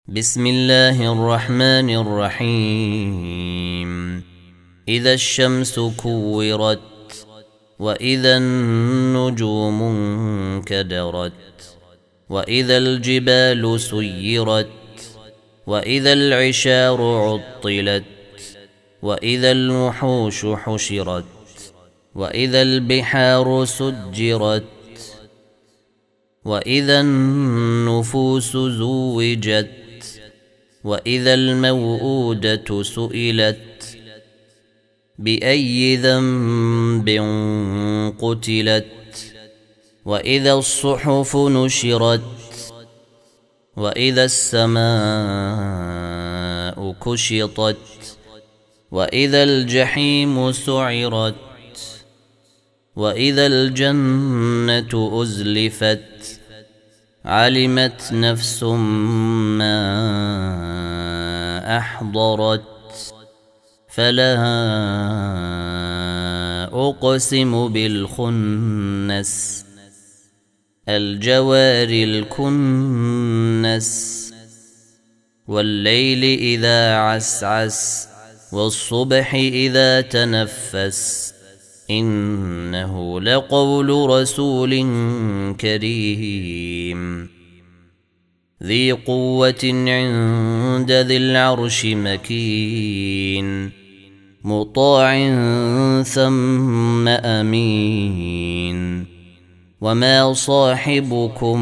بسم الله الرحمن الرحيم. إذا الشمس كورت وإذا النجوم انكدرت وإذا الجبال سيرت وإذا العشار عطلت وإذا الوحوش حشرت وإذا البحار سجرت وإذا النفوس زوجت وإذا الموءودة سئلت بأي ذنب قتلت وإذا الصحف نشرت وإذا السماء كشطت وإذا الجحيم سعرت وإذا الجنة أزلفت علمت نفس ما أحضرت فلا أقسم بالخنس الجوار الكنس والليل إذا عسعس والصبح إذا تنفس إنه لقول رسول كريم ذي قوة عند ذي العرش مكين مطاع ثم أمين وما صاحبكم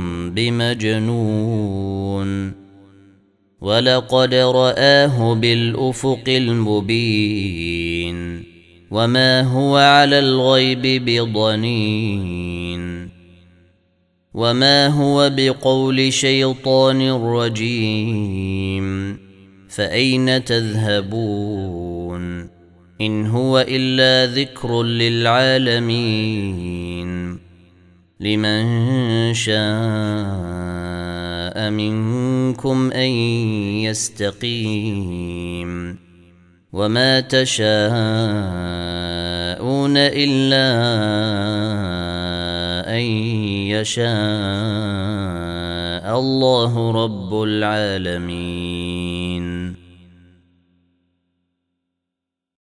بمجنون ولقد رآه بالأفق المبين وما هو على الغيب بضنين وما هو بقول شيطان رجيم فأين تذهبون إن هو إلا ذكر للعالمين لمن شاء منكم أن يستقيم وما تشاءون إلا أن يشاء الله رب العالمين.